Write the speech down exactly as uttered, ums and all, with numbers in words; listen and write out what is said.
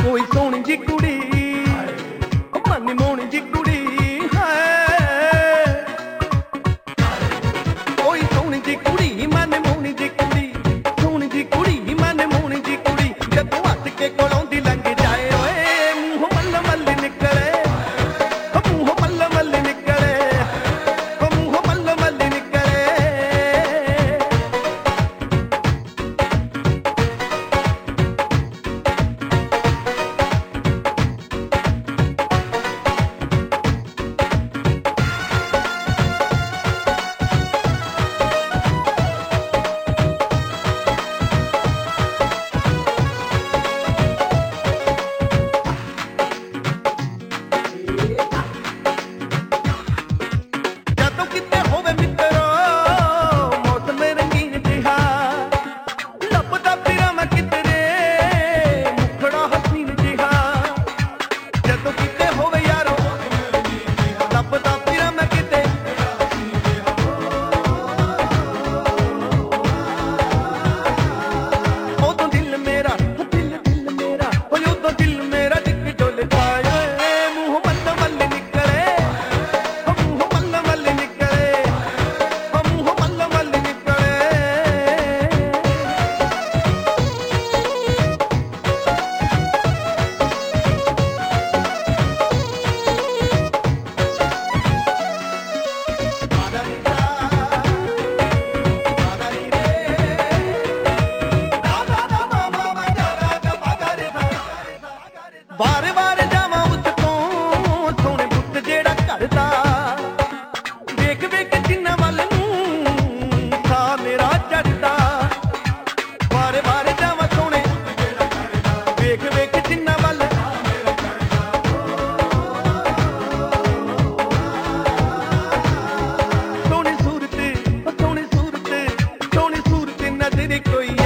कोई सोहनी जी कुड़ी मन मोहनी जी कुड़ी है, कोई सोहनी जी कुड़ी मन मोहनी जी कुड़ी, सोहनी जी कुड़ी मन मोहनी जी कुड़ी, जदों हट के कोलों दी लंघ जाए ओए मूंह मल मल निकले, मूंह मल मल निकले, मूंह मल मल निकले। बार बार जावां उत्तों सोहणे पुੱਤ ਜਿਹੜਾ ਘੜਦਾ, ਵੇਖ ਵੇਖ ਜਿੰਨਾ ਵੱਲ ਨੂੰ ਸਾਹ ਮੇਰਾ ਚੜਦਾ। ਬਾਰ ਬਾਰ ਜਾਵਾਂ ਸੋਹਣੇ ਵੇਖ ਵੇਖ ਜਿੰਨਾ ਵੱਲ ਸੋਹਣੀ ਸੂਰਤ, ਸੋਹਣੀ ਸੂਰਤ, ਸੋਹਣੀ ਸੂਰਤ ਨਜ਼ਰ ਕੋਈ